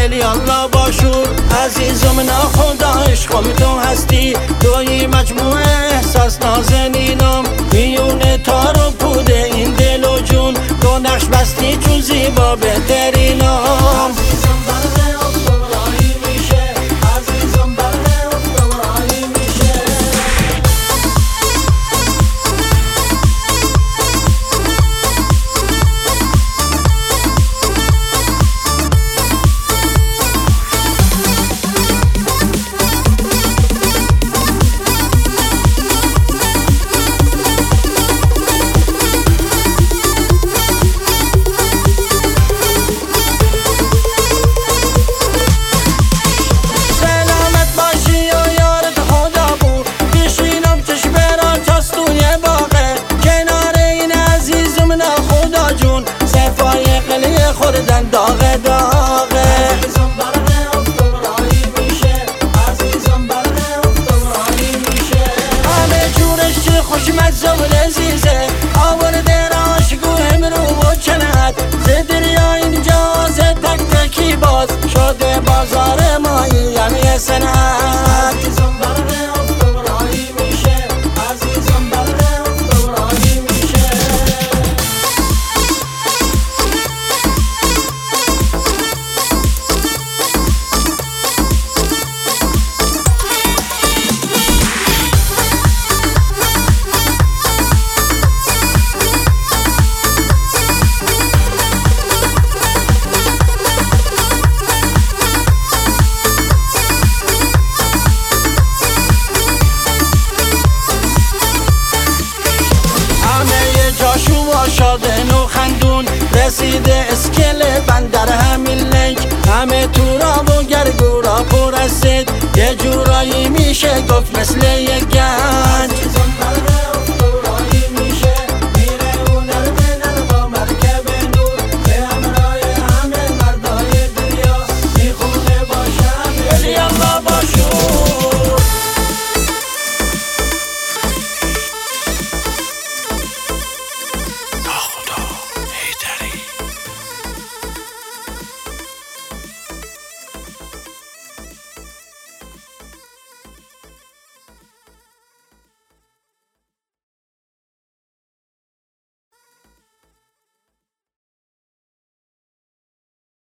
دلی الله باشور. عزیزم ناخدا عشقم تو هستی، توی مجموعه احساس نازنینم، میونه تار و پوده این دل و جون، تو نقش بستی چون زیبا بهترینم. خوردن داغه داغه عزیزم برقه افتورایی میشه، عزیزم برقه افتورایی میشه، همه جورش چه خوشمزه و لذیذه، آورده راشگو امرو و چند ز دریا اینجا ز تک تکی باز شده بازار مایی همه سنت. عزیزم برقه افتورایی میشه، عزیزم برقه افتورایی میشه. شادن و خندون رسیده اسکل بندر همین لنگ، همه تورا و گرگورا پر است، یه جورایی میشه گفت مثل یک گنج.